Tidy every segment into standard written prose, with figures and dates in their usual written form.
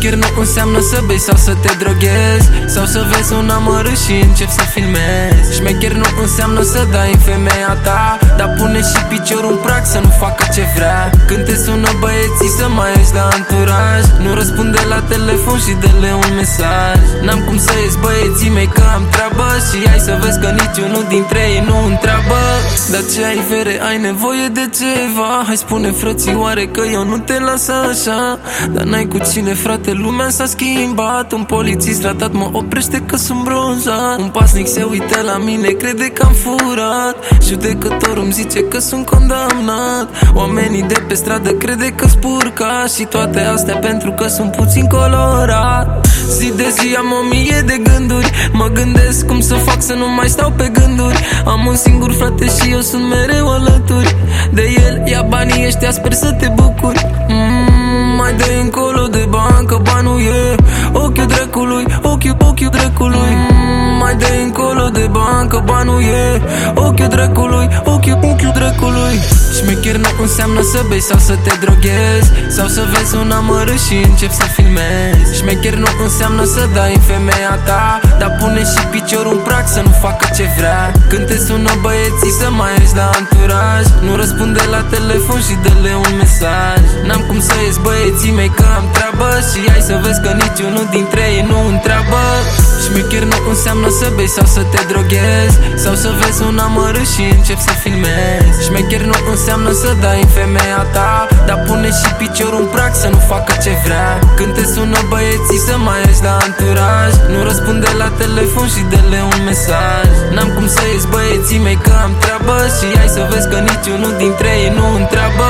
Șmecher nu înseamnă să bei sau să te droghezi, sau să vezi un amărât și începi să filmezi. Șmecher nu înseamnă să dai în femeia ta, dar pune și piciorul în prag să nu facă ce vrea. Când te sună băieții să mai ieși la anturaj, nu răspunde la telefon și dă-le un mesaj. N-am cum să ies băieții mei că am treabă, și hai să vezi că niciunul dintre ei nu întreabă. Dar ce ai vere, ai nevoie de ceva? Hai spune frățioare că eu nu te las așa. Dar n-ai cu cine frate, lumea s-a schimbat. Un polițist ratat mă oprește că sunt bronzat. Un pasnic se uită la mine, crede că am furat. Judecătorul îmi zice că sunt condamnat. Oamenii de pe stradă crede că spurca, și toate astea pentru că sunt puțin colorat. Zi de zi am 1000 de gânduri, mă gândesc cum să fac să nu mai stau pe gânduri. Am un singur frate și eu sunt mereu alături de el, ia banii ăștia, sper să te bucuri. Mai dă încolo de bancă, banul e ochiul dracului, ochiul dracului. Mai dă încolo de bancă, banul e ochiul dracului, ochiul dracului. Șmecher nu înseamnă să bei sau să te droghezi, sau să vezi un amărât și începi să filmezi. Șmecher nu înseamnă să dai în femeia ta, dar pune și piciorul în prag să nu facă ce vrea. Când te sună băieții să mai ieși la anturaj, nu răspunde la telefon și dă-le un mesaj. N-am cum să ies băieții mei că am treabă, și hai să vezi că niciunul dintre ei nu întreabă. Șmecher nu înseamnă să bei sau să te droghezi, sau să vezi un amărât și începi să filmezi. Șmecher nu înseamnă să dai în femeia ta, dar pune și piciorul în prag să nu facă ce vrea. Când te sună băieții să mai ieși la anturaj, nu răspunde la telefon și dă-le un mesaj. N-am cum să ies băieții mei că am treabă, și hai să vezi că niciunul dintre ei nu întreabă.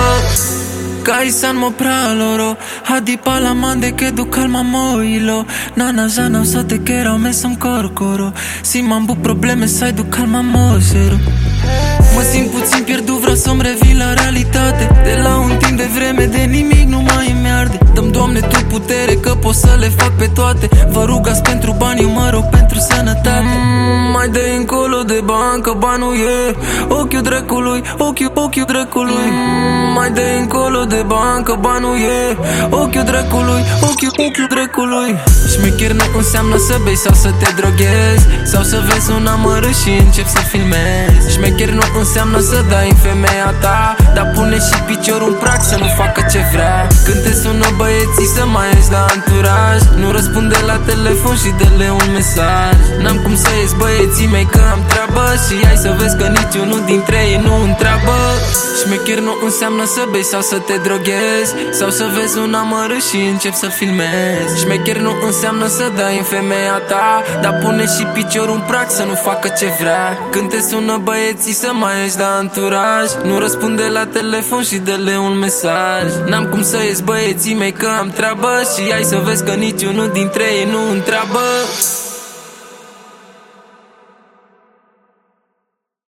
Kaisan mo praloro, hadi pala mande che du calma moilo. Nana jana so te kera me som corcoro. Si mambu probleme sai du calma mosero. Mă simt puțin pierdut, vreau să-mi revin la realitate. De la un timp de vreme de nimic nu mai îmi arde. Dă-mi Doamne Tu putere că pot să le fac pe toate. Vă rugați pentru bani, eu mă rog pentru sănătate. Mai dă încolo de bancă, banul e ochiul dracului, ochiul dracului. Mai dă încolo de bancă, banul e ochiul dracului, ochiul dracului. Șmecher nu înseamnă să bei sau să te droghezi, sau să vezi un amărât și începi să filmezi. Șmecher nu înseamnă să dai în femeia ta, dar pune și piciorul în prag să nu facă ce vrea. Când te sună băieții să mai ieși la anturaj, nu răspunde la telefon și dă-le un mesaj. N-am cum să ies băieții mei că am treabă, și hai să vezi că niciunul dintre ei nu întreabă. Șmecher nu înseamnă să bei sau să te droghezi, sau să vezi un amărât și începi să filmezi. Șmecher nu înseamnă să dai în femeia ta, dar pune și piciorul în prag să nu facă ce vrea. Când te sună băieții să mai ieși la anturaj, nu răspunde la telefon și dă-le un mesaj. N-am cum să ies băieții mei că am treabă, și hai să vezi că niciunul dintre ei nu întreabă.